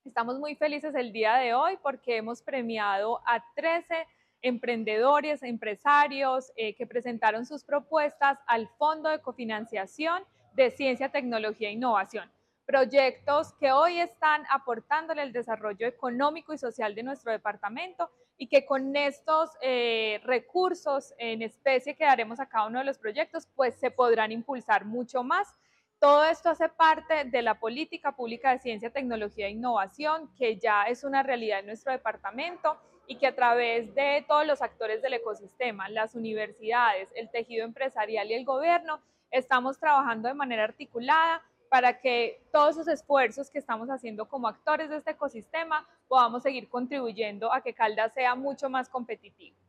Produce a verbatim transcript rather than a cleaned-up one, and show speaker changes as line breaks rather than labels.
Estamos muy felices el día de hoy porque hemos premiado a trece emprendedores, empresarios eh, que presentaron sus propuestas al Fondo de Cofinanciación de Ciencia, Tecnología e Innovación. Proyectos que hoy están aportándole el desarrollo económico y social de nuestro departamento y que con estos eh, recursos en especie que daremos a cada uno de los proyectos, pues se podrán impulsar mucho más. Todo esto hace parte de la política pública de ciencia, tecnología e innovación, que ya es una realidad en nuestro departamento y que a través de todos los actores del ecosistema, las universidades, el tejido empresarial y el gobierno, estamos trabajando de manera articulada para que todos esos esfuerzos que estamos haciendo como actores de este ecosistema podamos seguir contribuyendo a que Caldas sea mucho más competitivo.